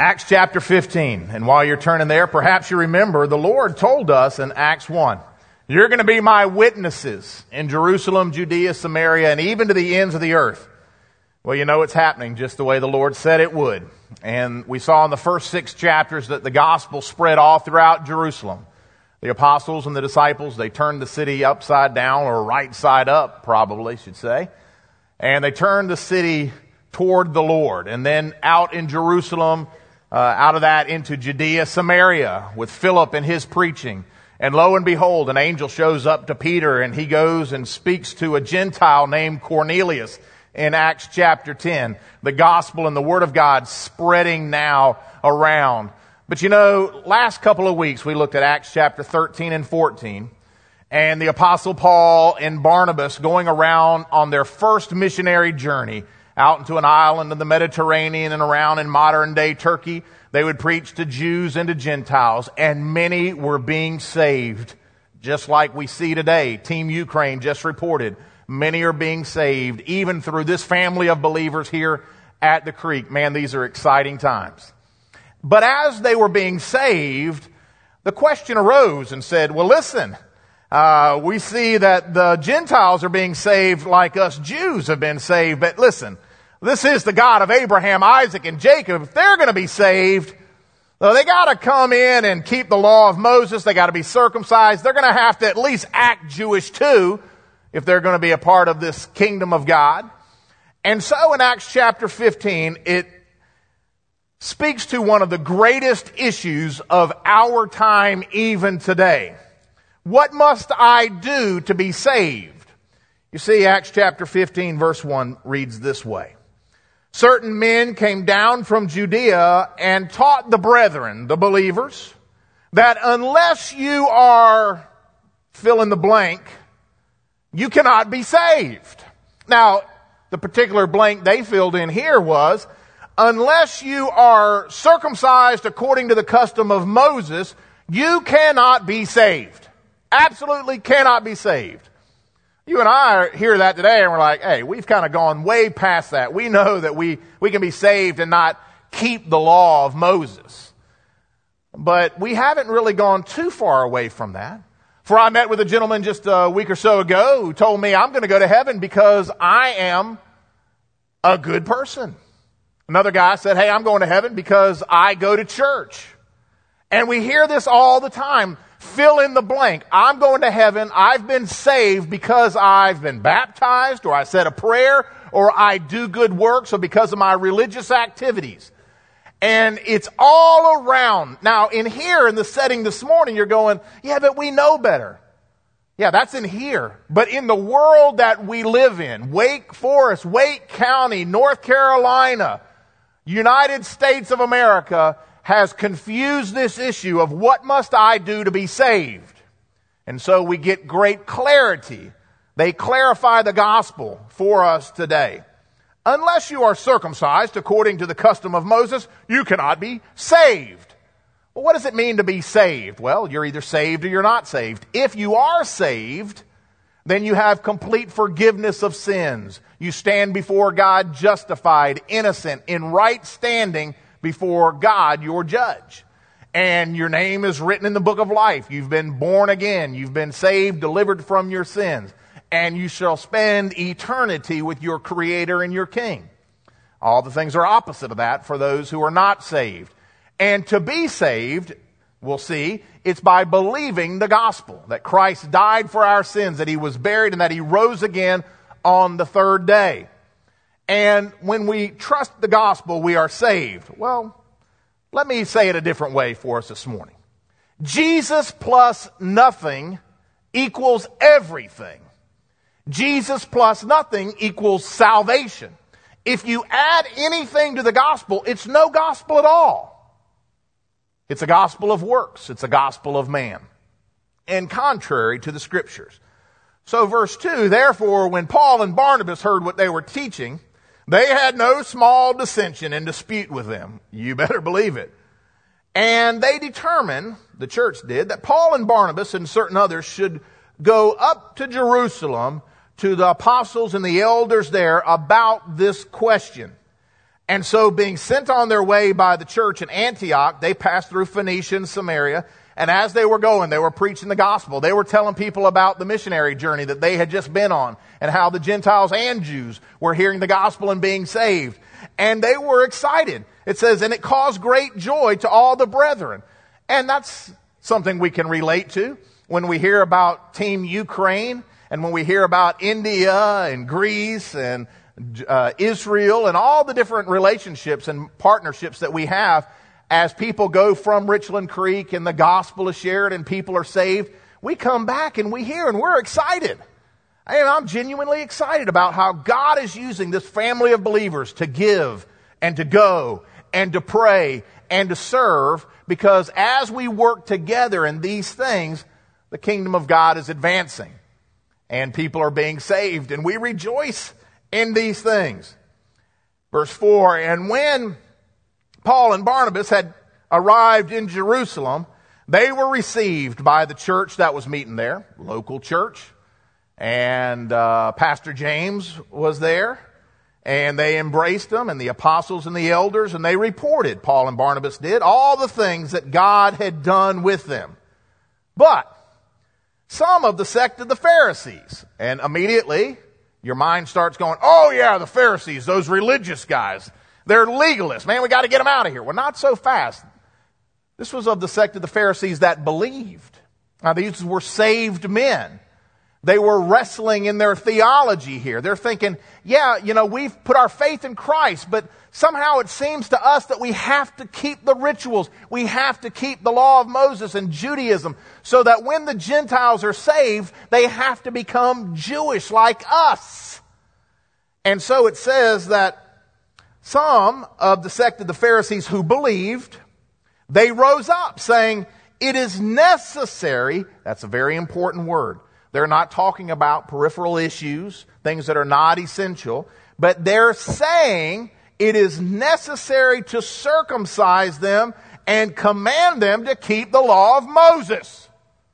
Acts chapter 15. And while you're turning there, perhaps you remember the Lord told us in Acts 1, you're going to be my witnesses in Jerusalem, Judea, Samaria, and even to the ends of the earth. Well, you know it's happening just the way the Lord said it would. And we saw in the first 6 chapters that the gospel spread all throughout Jerusalem. The apostles and the disciples, they turned the city upside down, or right side up, probably should say. And they turned the city toward the Lord. And then out in Jerusalem, out of that into Judea, Samaria, with Philip and his preaching. And lo and behold, an angel shows up to Peter, and he goes and speaks to a Gentile named Cornelius in Acts chapter 10. The gospel and the word of God spreading now around. But you know, last couple of weeks we looked at Acts chapter 13 and 14, and the apostle Paul and Barnabas going around on their first missionary journey out into an island in the Mediterranean and around in modern day Turkey. They would preach to Jews and to Gentiles, and many were being saved, just like we see today. Team Ukraine just reported many are being saved, even through this family of believers here at the Creek. Man, these are exciting times. But as they were being saved, the question arose and said, well, listen, we see that the Gentiles are being saved like us Jews have been saved. But listen, this is the God of Abraham, Isaac, and Jacob. If they're going to be saved, well, they got to come in and keep the law of Moses. They got to be circumcised. They're going to have to at least act Jewish too if they're going to be a part of this kingdom of God. And so in Acts chapter 15, it speaks to one of the greatest issues of our time even today. What must I do to be saved? You see, Acts chapter 15 verse 1 reads this way. Certain men came down from Judea and taught the brethren, the believers, that unless you are fill in the blank, you cannot be saved. Now, the particular blank they filled in here was, unless you are circumcised according to the custom of Moses, you cannot be saved. Absolutely cannot be saved. You and I hear that today and we're like, hey, we've kind of gone way past that. We know that we can be saved and not keep the law of Moses. But we haven't really gone too far away from that. For I met with a gentleman just a week or so ago who told me I'm going to go to heaven because I am a good person. Another guy said, hey, I'm going to heaven because I go to church. And we hear this all the time. Fill in the blank. I'm going to heaven. I've been saved because I've been baptized, or I said a prayer, or I do good works, or because of my religious activities. And it's all around. Now, in here, in the setting this morning, you're going, yeah, but we know better. Yeah, that's in here. But in the world that we live in, Wake Forest, Wake County, North Carolina, United States of America has confused this issue of what must I do to be saved. And so we get great clarity. They clarify the gospel for us today. Unless you are circumcised according to the custom of Moses, you cannot be saved. Well, what does it mean to be saved? Well, you're either saved or you're not saved. If you are saved, then you have complete forgiveness of sins. You stand before God justified, innocent, in right standing before God, your judge. And your name is written in the book of life. You've been born again. You've been saved, delivered from your sins. And you shall spend eternity with your Creator and your King. All the things are opposite of that for those who are not saved. And to be saved, we'll see, it's by believing the gospel, that Christ died for our sins, that He was buried, and that He rose again on the third day. And when we trust the gospel, we are saved. Well, let me say it a different way for us this morning. Jesus plus nothing equals everything. Jesus plus nothing equals salvation. If you add anything to the gospel, it's no gospel at all. It's a gospel of works. It's a gospel of man. And contrary to the scriptures. So verse 2, therefore, when Paul and Barnabas heard what they were teaching, they had no small dissension and dispute with them. You better believe it. And they determined, the church did, that Paul and Barnabas and certain others should go up to Jerusalem to the apostles and the elders there about this question. And so being sent on their way by the church in Antioch, they passed through Phoenicia and Samaria. And as they were going, they were preaching the gospel. They were telling people about the missionary journey that they had just been on and how the Gentiles and Jews were hearing the gospel and being saved. And they were excited. It says, and it caused great joy to all the brethren. And that's something we can relate to when we hear about Team Ukraine and when we hear about India and Greece and Israel and all the different relationships and partnerships that we have as people go from Richland Creek and the gospel is shared and people are saved. We come back and we hear and we're excited. And I'm genuinely excited about how God is using this family of believers to give and to go and to pray and to serve, because as we work together in these things, the kingdom of God is advancing and people are being saved, and we rejoice in these things. Verse 4, and when Paul and Barnabas had arrived in Jerusalem, they were received by the church that was meeting there, local church, and Pastor James was there, and they embraced them, and the apostles and the elders, and they reported, Paul and Barnabas did, all the things that God had done with them. But some of the sect of the Pharisees, and immediately your mind starts going, oh yeah, the Pharisees, those religious guys, they're legalists. Man, we got to get them out of here. Well, not so fast. This was of the sect of the Pharisees that believed. Now, these were saved men. They were wrestling in their theology here. They're thinking, yeah, we've put our faith in Christ, but somehow it seems to us that we have to keep the rituals. We have to keep the law of Moses and Judaism so that when the Gentiles are saved, they have to become Jewish like us. And so it says that some of the sect of the Pharisees who believed, they rose up saying, it is necessary. That's a very important word. They're not talking about peripheral issues, things that are not essential, but they're saying it is necessary to circumcise them and command them to keep the law of Moses.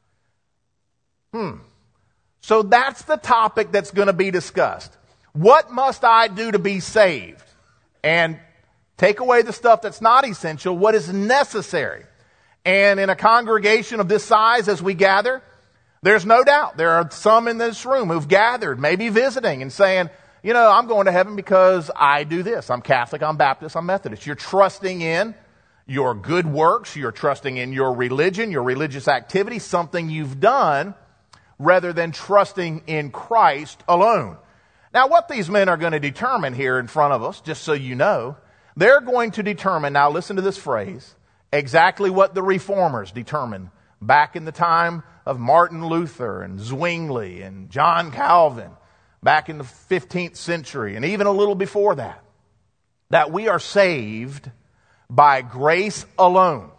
So that's the topic that's going to be discussed. What must I do to be saved? And take away the stuff that's not essential, what is necessary. And in a congregation of this size as we gather, there's no doubt there are some in this room who've gathered, maybe visiting and saying, I'm going to heaven because I do this. I'm Catholic, I'm Baptist, I'm Methodist. You're trusting in your good works, you're trusting in your religion, your religious activity, something you've done, rather than trusting in Christ alone. Now, what these men are going to determine here in front of us, just so you know, they're going to determine, now listen to this phrase, exactly what the reformers determined back in the time of Martin Luther and Zwingli and John Calvin, back in the 15th century and even a little before that we are saved by grace alone.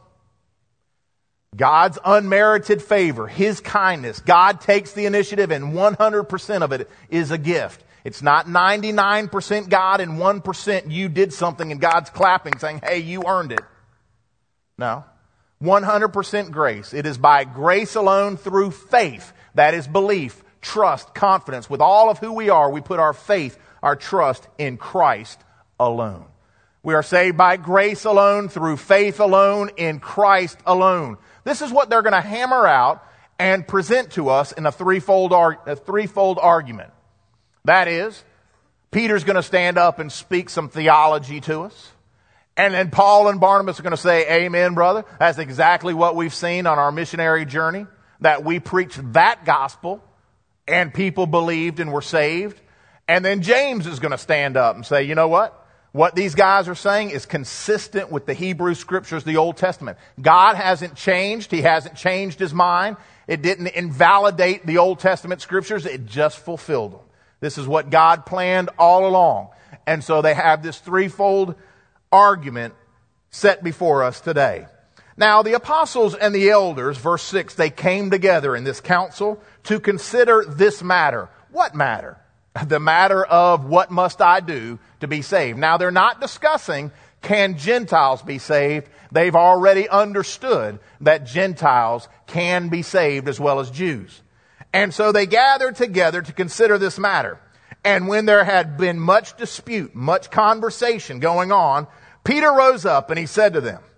God's unmerited favor, His kindness. God takes the initiative and 100% of it is a gift. It's not 99% God and 1% you did something and God's clapping saying, hey, you earned it. No. 100% grace. It is by grace alone through faith. That is belief, trust, confidence. With all of who we are, we put our faith, our trust in Christ alone. We are saved by grace alone, through faith alone, in Christ alone. This is what they're going to hammer out and present to us in a threefold argument. That is, Peter's going to stand up and speak some theology to us. And then Paul and Barnabas are going to say, amen, brother. That's exactly what we've seen on our missionary journey, that we preached that gospel and people believed and were saved. And then James is going to stand up and say, you know what? What these guys are saying is consistent with the Hebrew Scriptures, the Old Testament. God hasn't changed. He hasn't changed His mind. It didn't invalidate the Old Testament Scriptures. It just fulfilled them. This is what God planned all along. And so they have this threefold argument set before us today. Now, the apostles and the elders, verse 6, they came together in this council to consider this matter. What matter? The matter of what must I do to be saved. Now, they're not discussing can Gentiles be saved. They've already understood that Gentiles can be saved as well as Jews. And so they gathered together to consider this matter. And when there had been much dispute, much conversation going on, Peter rose up and he said to them,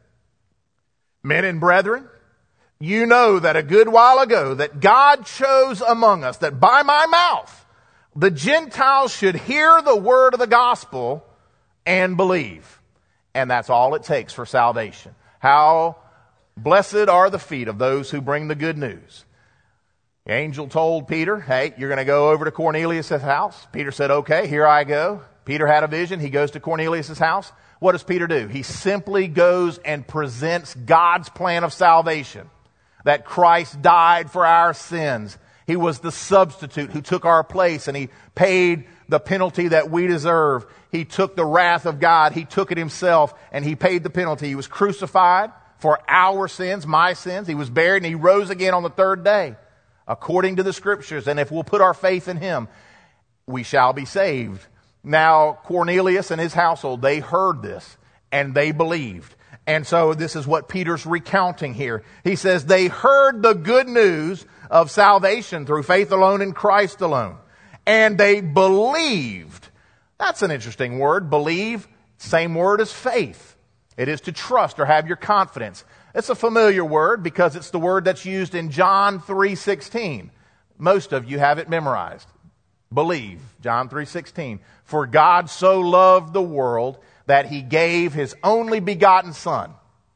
Men and brethren, you know that a good while ago that God chose among us that by my mouth the Gentiles should hear the word of the gospel and believe. And that's all it takes for salvation. How blessed are the feet of those who bring the good news. The angel told Peter, hey, you're going to go over to Cornelius' house. Peter said, okay, here I go. Peter had a vision. He goes to Cornelius' house. What does Peter do? He simply goes and presents God's plan of salvation. That Christ died for our sins. He was the substitute who took our place, and he paid the penalty that we deserve. He took the wrath of God. He took it himself, and he paid the penalty. He was crucified for our sins, my sins. He was buried, and he rose again on the third day, according to the Scriptures. And if we'll put our faith in him, we shall be saved. Now, Cornelius and his household, they heard this, and they believed. And so this is what Peter's recounting here. He says they heard the good news of salvation through faith alone in Christ alone. And they believed. That's an interesting word, believe. Same word as faith. It is to trust or have your confidence. It's a familiar word because it's the word that's used in John 3:16. Most of you have it memorized. Believe, John 3:16. For God so loved the world that he gave his only begotten Son,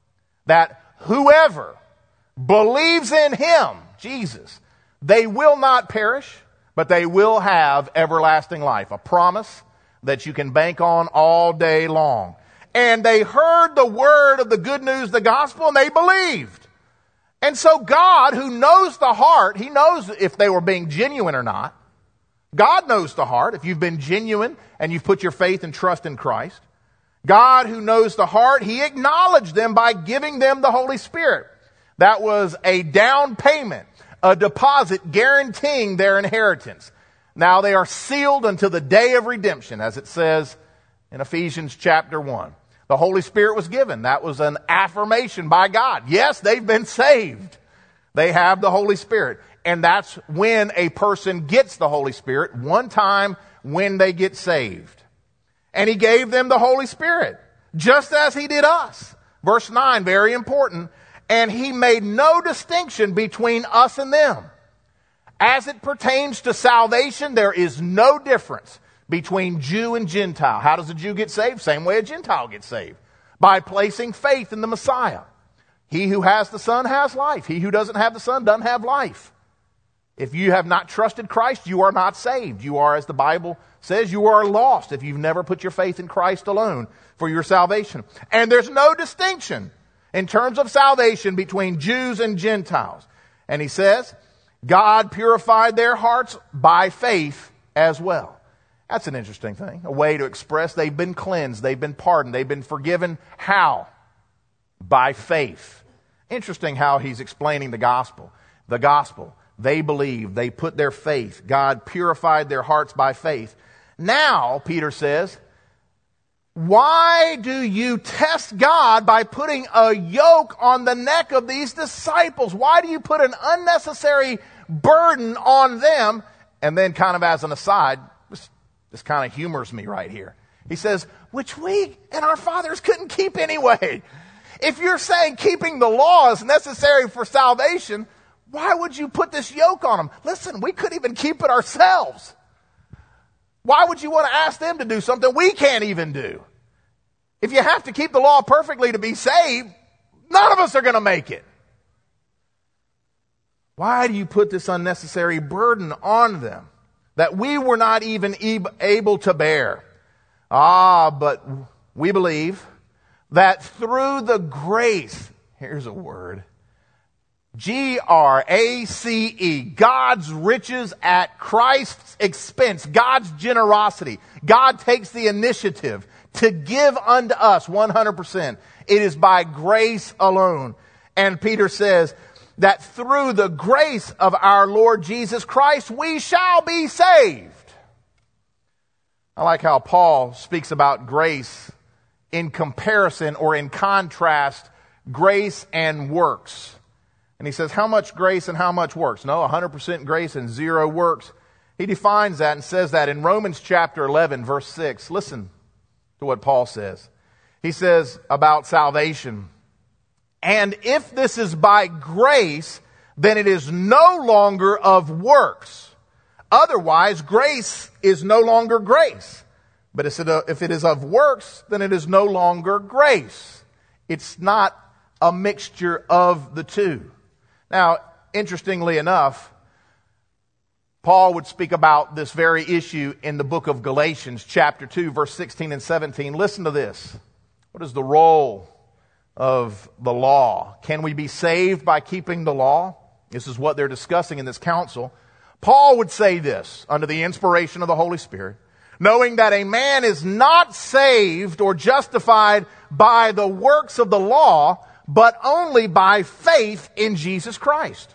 that whoever believes in him, Jesus, they will not perish, but they will have everlasting life. A promise that you can bank on all day long. And they heard the word of the good news, the gospel, and they believed. And so God, who knows the heart, he knows if they were being genuine or not. God knows the heart, if you've been genuine and you've put your faith and trust in Christ. God, who knows the heart, he acknowledged them by giving them the Holy Spirit. That was a down payment, a deposit guaranteeing their inheritance. Now they are sealed until the day of redemption, as it says in Ephesians chapter 1. The Holy Spirit was given. That was an affirmation by God. Yes, they've been saved. They have the Holy Spirit. And that's when a person gets the Holy Spirit, one time when they get saved. And he gave them the Holy Spirit, just as he did us. Verse 9, very important. And he made no distinction between us and them. As it pertains to salvation, there is no difference between Jew and Gentile. How does a Jew get saved? Same way a Gentile gets saved. By placing faith in the Messiah. He who has the Son has life. He who doesn't have the Son doesn't have life. If you have not trusted Christ, you are not saved. You are, as the Bible says, you are lost if you've never put your faith in Christ alone for your salvation. And there's no distinction in terms of salvation between Jews and Gentiles. And he says, God purified their hearts by faith as well. That's an interesting thing, a way to express they've been cleansed, they've been pardoned, they've been forgiven. How? By faith. Interesting how he's explaining the gospel. The gospel. They believed. They put their faith. God purified their hearts by faith. Now, Peter says, why do you test God by putting a yoke on the neck of these disciples? Why do you put an unnecessary burden on them? And then kind of as an aside, this kind of humors me right here. He says, which we and our fathers couldn't keep anyway. If you're saying keeping the law is necessary for salvation, why would you put this yoke on them? Listen, we couldn't even keep it ourselves. Why would you want to ask them to do something we can't even do? If you have to keep the law perfectly to be saved, none of us are going to make it. Why do you put this unnecessary burden on them that we were not even able to bear? But we believe that through the grace, here's a word, G-R-A-C-E, God's riches at Christ's expense, God's generosity. God takes the initiative to give unto us 100%. It is by grace alone. And Peter says that through the grace of our Lord Jesus Christ, we shall be saved. I like how Paul speaks about grace in comparison or in contrast, grace and works. And he says, how much grace and how much works? No, 100% grace and 0 works. He defines that and says that in Romans chapter 11, verse 6. Listen to what Paul says. He says about salvation, "And if this is by grace, then it is no longer of works. Otherwise, grace is no longer grace. But if it is of works, then it is no longer grace." It's not a mixture of the two. Now, interestingly enough, Paul would speak about this very issue in the book of Galatians, chapter 2, verse 16 and 17. Listen to this. What is the role of the law? Can we be saved by keeping the law? This is what they're discussing in this council. Paul would say this under the inspiration of the Holy Spirit, "Knowing that a man is not saved or justified by the works of the law, but only by faith in Jesus Christ.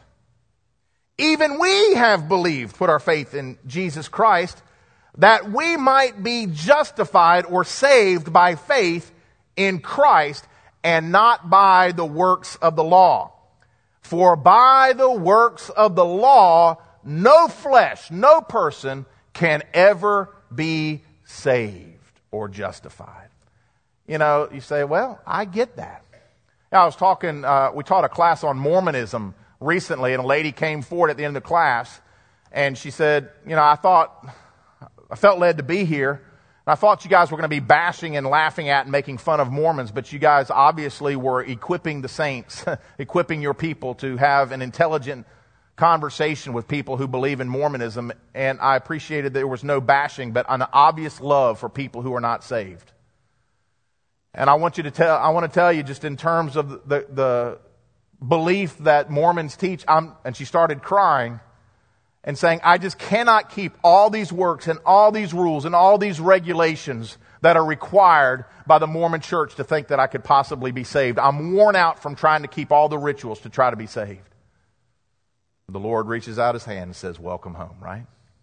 Even we have believed," put our faith in Jesus Christ, "that we might be justified or saved by faith in Christ and not by the works of the law. For by the works of the law, no flesh, no person can ever be saved or justified." You know, you say, well, I get that. Now, I was talking, we taught a class on Mormonism recently, and a lady came forward at the end of the class, and she said, you know, I felt led to be here, and I thought you guys were going to be bashing and laughing at and making fun of Mormons, but you guys obviously were equipping the saints, equipping your people to have an intelligent conversation with people who believe in Mormonism, and I appreciated that there was no bashing, but an obvious love for people who are not saved. And I want to tell you just in terms of the belief that Mormons teach, and she started crying and saying, I just cannot keep all these works and all these rules and all these regulations that are required by the Mormon church to think that I could possibly be saved. I'm worn out from trying to keep all the rituals to try to be saved. The Lord reaches out his hand and says, welcome home, right?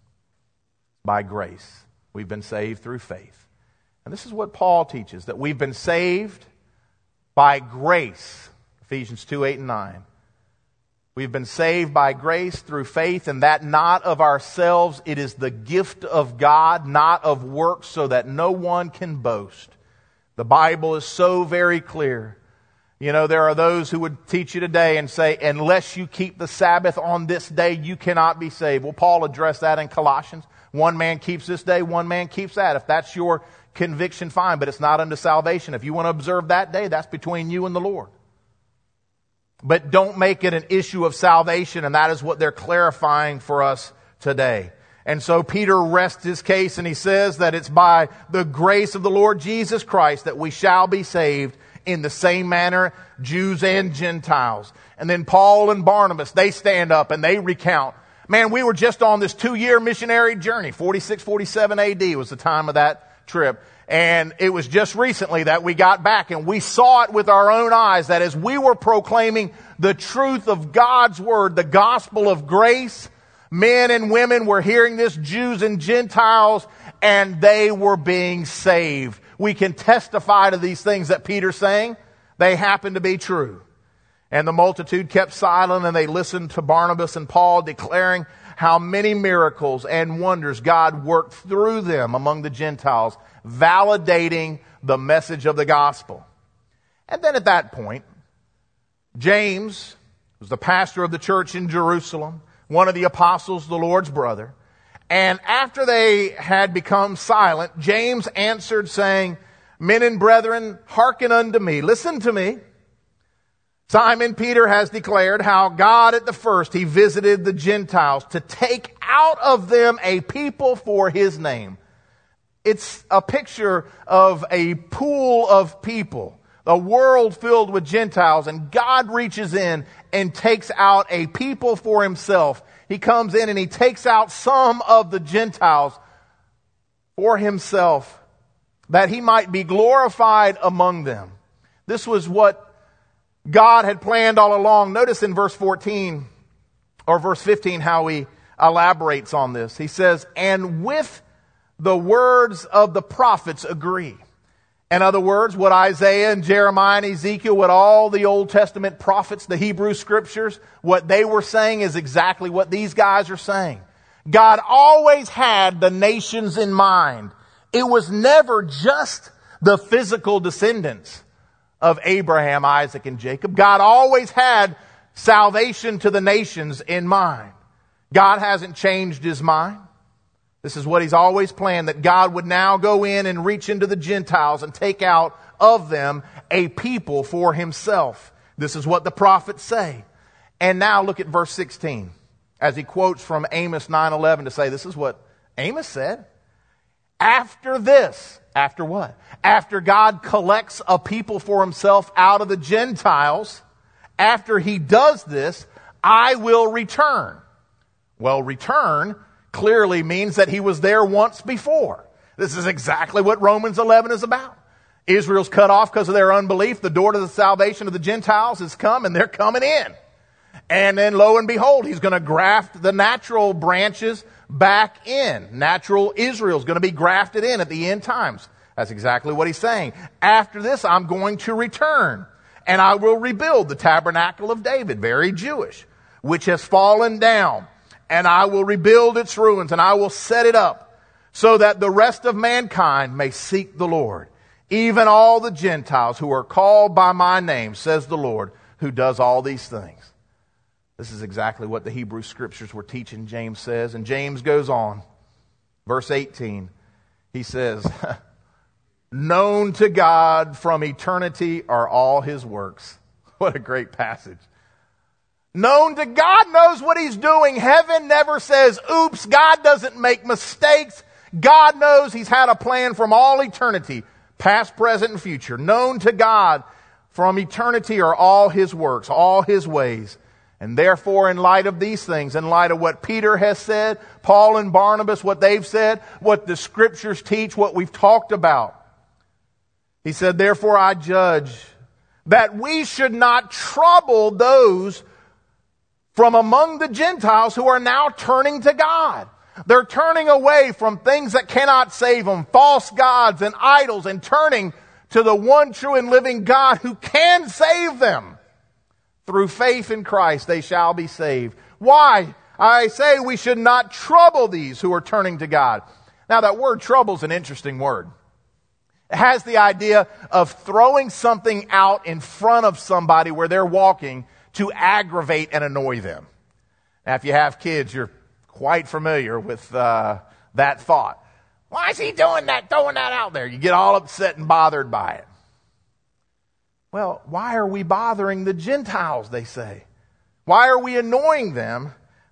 By grace, we've been saved through faith. And this is what Paul teaches, that we've been saved by grace. Ephesians 2, 8, and 9. We've been saved by grace through faith, and that not of ourselves. It is the gift of God, not of works, so that no one can boast. The Bible is so very clear. You know, there are those who would teach you today and say, unless you keep the Sabbath on this day, you cannot be saved. Well, Paul addressed that in Colossians. One man keeps this day, one man keeps that. If that's your conviction, fine, but it's not unto salvation. If you want to observe that day, that's between you and the Lord. But don't make it an issue of salvation, and that is what they're clarifying for us today. And so Peter rests his case, and he says that it's by the grace of the Lord Jesus Christ that we shall be saved in the same manner, Jews and Gentiles. And then Paul and Barnabas, they stand up and they recount, man, we were just on this 2-year missionary journey. 46, 47 AD was the time of that trip. And it was just recently that we got back and we saw it with our own eyes, that as we were proclaiming the truth of God's Word, the gospel of grace, men and women were hearing this, Jews and Gentiles, and they were being saved. We can testify to these things that Peter's saying. They happen to be true. And the multitude kept silent, and they listened to Barnabas and Paul declaring how many miracles and wonders God worked through them among the Gentiles, validating the message of the gospel. And then at that point, James was the pastor of the church in Jerusalem, one of the apostles, the Lord's brother. And after they had become silent, James answered saying, men and brethren, hearken unto me. Listen to me. Simon Peter has declared how God at the first, he visited the Gentiles to take out of them a people for his name. It's a picture of a pool of people, a world filled with Gentiles, and God reaches in and takes out a people for himself. He comes in and he takes out some of the Gentiles for himself, that he might be glorified among them. This was what God had planned all along. Notice in verse 14 or verse 15 how he elaborates on this. He says, and with the words of the prophets agree. In other words, what Isaiah and Jeremiah and Ezekiel, what all the Old Testament prophets, the Hebrew scriptures, what they were saying is exactly what these guys are saying. God always had the nations in mind. It was never just the physical descendants of Abraham, Isaac, and Jacob. God always had salvation to the nations in mind. God hasn't changed his mind. This is what he's always planned, that God would now go in and reach into the Gentiles and take out of them a people for himself. This is what the prophets say. And now look at verse 16, as he quotes from Amos 9:11 to say, this is what Amos said. After this, after what? After God collects a people for himself out of the Gentiles, after he does this, I will return. Well, return clearly means that he was there once before. This is exactly what Romans 11 is about. Israel's cut off because of their unbelief. The door to the salvation of the Gentiles has come, and they're coming in. And then lo and behold, he's going to graft the natural branches back in. Natural Israel is going to be grafted in at the end times. That's exactly what he's saying. After this, I'm going to return, and I will rebuild the tabernacle of David, very Jewish, which has fallen down. And I will rebuild its ruins, and I will set it up, so that the rest of mankind may seek the Lord. Even all the Gentiles who are called by my name, says the Lord, who does all these things. This is exactly what the Hebrew Scriptures were teaching, James says. And James goes on. Verse 18, he says, known to God from eternity are all his works. What a great passage. Known to God knows what he's doing. Heaven never says, oops, God doesn't make mistakes. God knows he's had a plan from all eternity, past, present, and future. Known to God from eternity are all his works, all his ways. And therefore, in light of these things, in light of what Peter has said, Paul and Barnabas, what they've said, what the Scriptures teach, what we've talked about, he said, therefore I judge that we should not trouble those from among the Gentiles who are now turning to God. They're turning away from things that cannot save them, false gods and idols, and turning to the one true and living God who can save them. Through faith in Christ they shall be saved. Why? I say we should not trouble these who are turning to God. Now that word trouble is an interesting word. It has the idea of throwing something out in front of somebody where they're walking to aggravate and annoy them. Now, if you have kids, you're quite familiar with that thought. Why is he doing that, throwing that out there? You get all upset and bothered by it. Well, why are we bothering the Gentiles, they say? Why are we annoying them?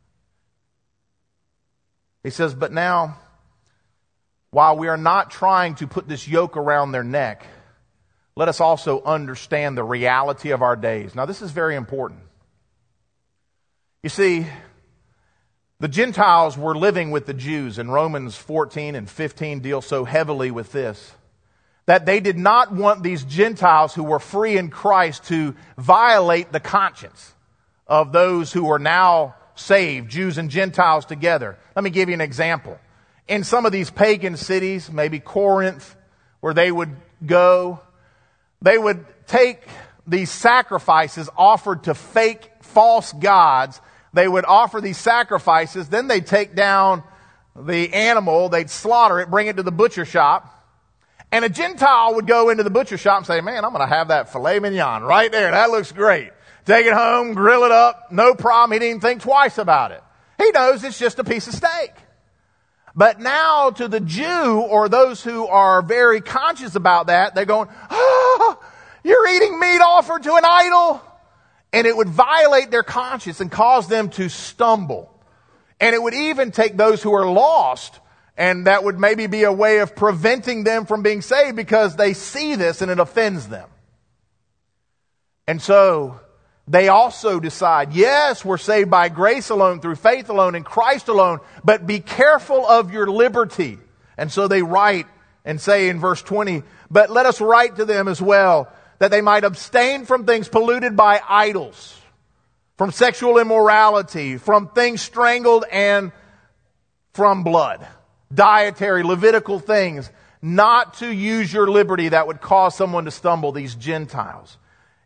He says, but now, while we are not trying to put this yoke around their neck, let us also understand the reality of our days. Now, this is very important. You see, the Gentiles were living with the Jews, and Romans 14 and 15 deal so heavily with this, that they did not want these Gentiles who were free in Christ to violate the conscience of those who are now saved, Jews and Gentiles together. Let me give you an example. In some of these pagan cities, maybe Corinth, where they would go, they would take these sacrifices offered to fake false gods. They would offer these sacrifices. Then they'd take down the animal. They'd slaughter it, bring it to the butcher shop. And a Gentile would go into the butcher shop and say, man, I'm going to have that filet mignon right there. That looks great. Take it home, grill it up. No problem. He didn't even think twice about it. He knows it's just a piece of steak. But now to the Jew, or those who are very conscious about that, they're going, oh, you're eating meat offered to an idol. And it would violate their conscience and cause them to stumble. And it would even take those who are lost, and that would maybe be a way of preventing them from being saved because they see this and it offends them. And so they also decide, yes, we're saved by grace alone, through faith alone, in Christ alone, but be careful of your liberty. And so they write and say in verse 20, but let us write to them as well, that they might abstain from things polluted by idols, from sexual immorality, from things strangled, and from blood. Dietary, Levitical things, not to use your liberty that would cause someone to stumble, these Gentiles.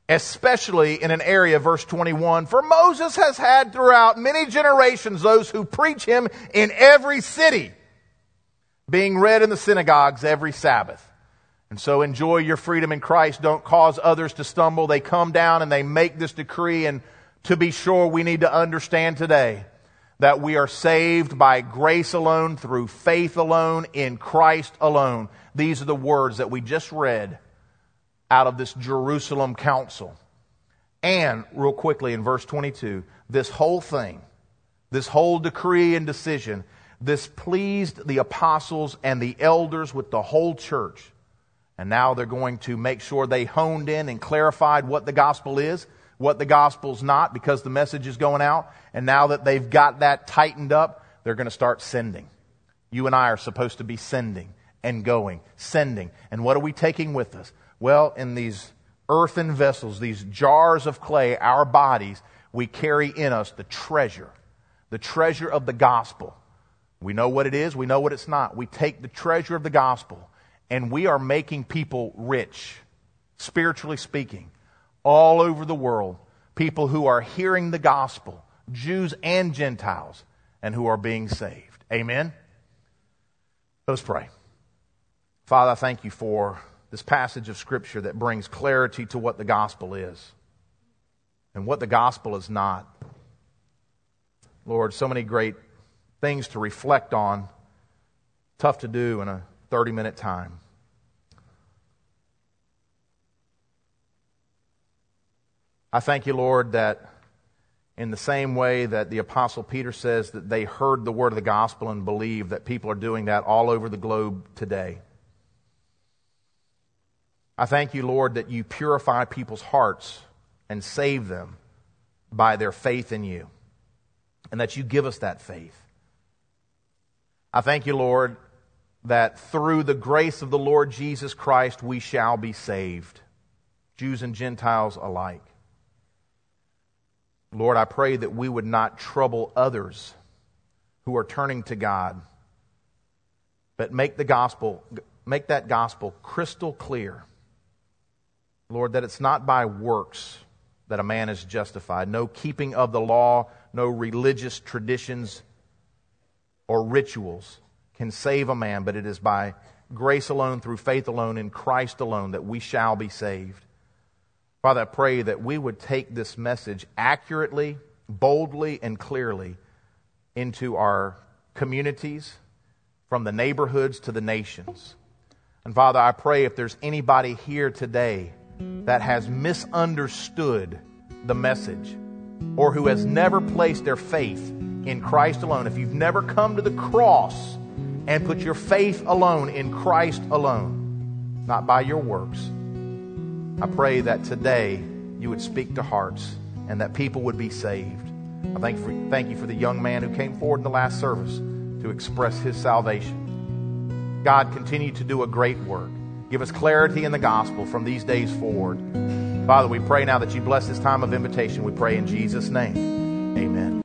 especially in an area, verse 21, for Moses has had throughout many generations those who preach him in every city, being read in the synagogues every Sabbath. And so enjoy your freedom in Christ. Don't cause others to stumble. They come down and they make this decree. And to be sure, we need to understand today that we are saved by grace alone, through faith alone, in Christ alone. These are the words that we just read out of this Jerusalem council. And real quickly in verse 22, this whole thing, this whole decree and decision, this pleased the apostles and the elders with the whole church. And now they're going to make sure they honed in and clarified what the gospel is, what the gospel's not, because the message is going out. And now that they've got that tightened up, they're going to start sending. You and I are supposed to be sending and going, sending. And what are we taking with us? Well, in these earthen vessels, these jars of clay, our bodies, we carry in us the treasure of the gospel. We know what it is, we know what it's not. We take the treasure of the gospel, and we are making people rich, spiritually speaking, all over the world. People who are hearing the gospel, Jews and Gentiles, and who are being saved. Amen? Let's pray. Father, I thank you for this passage of Scripture that brings clarity to what the gospel is and what the gospel is not. Lord, so many great things to reflect on, tough to do in a 30-minute time. I thank you, Lord, that in the same way that the Apostle Peter says that they heard the word of the gospel and believed, that people are doing that all over the globe today. I thank you, Lord, that you purify people's hearts and save them by their faith in you, and that you give us that faith. I thank you, Lord, that through the grace of the Lord Jesus Christ we shall be saved, Jews and Gentiles alike. Lord, I pray that we would not trouble others who are turning to God, but make that gospel crystal clear. Lord, that it's not by works that a man is justified. No keeping of the law, no religious traditions or rituals can save a man, but it is by grace alone, through faith alone, in Christ alone, that we shall be saved. Father, I pray that we would take this message accurately, boldly, and clearly into our communities, from the neighborhoods to the nations. And Father, I pray if there's anybody here today that has misunderstood the message, or who has never placed their faith in Christ alone, if you've never come to the cross and put your faith alone in Christ alone, not by your works, I pray that today you would speak to hearts and that people would be saved. I thank you for the young man who came forward in the last service to express his salvation. God, continue to do a great work. Give us clarity in the gospel from these days forward. Father, we pray now that you bless this time of invitation. We pray in Jesus' name. Amen.